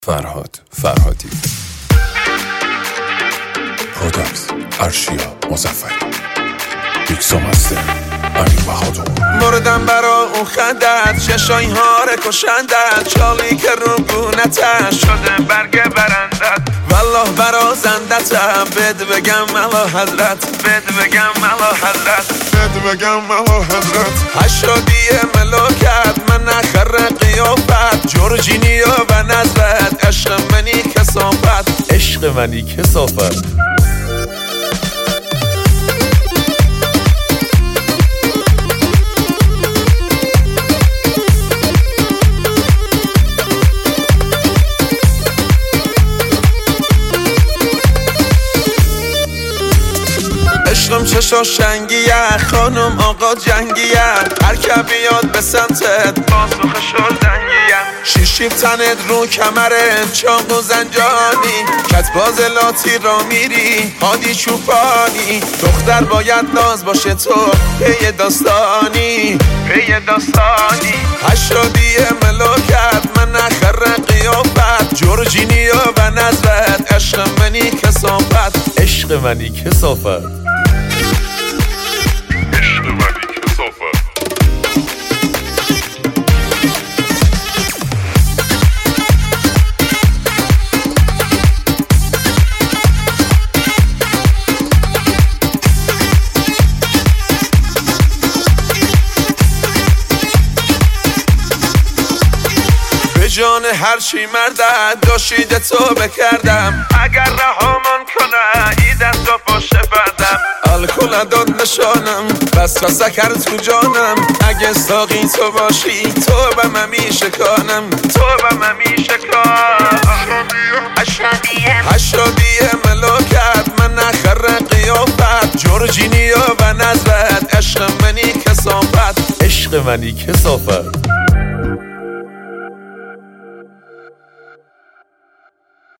فرهاد فرهادی، پروداکس ارشیا مظفری، بیکسو مستر امین بهادر. مردم برا اون خندت، چشای هاره کشندت، چالی که رو گونتش شده برگ برندت. والله برا زندتم، بد بگم ملا حضرت، بد بگم ملا حضرت، بد بگم ملا حضرت. هشادی ملاکت من نخر قیافت، جورجینیا و نظرت، عشق منی کسافت، عشق منی کسافت. عشقم چشا شنگیه، خانم آقا جنگیه، هر که بیاد به سمتت پاسخ شدنگیه. شیشیب تنت رو کمرت چاق و زنجانی، کتباز لاتی را میری هادی چوپانی. دختر باید ناز باشه تو پی داستانی، پی داستانی. هشادی ملاکت من نخر قیافت، جورجینیا و نظرت، عشق منی کسافت، عشق منی کسافت. جان هرچی مردد داشیده تو بکردم، اگر رهامان کنه ای دست و پشت بردم. الکل داد نشانم بس سکر تو جانم، اگه ساقی تو باشی تو به من میشکانم، تو به من میشکان. هشادی ملاکت من نخر قیافت، جورجینیا و نظرت، عشق منی کسافت، عشق منی کسافت.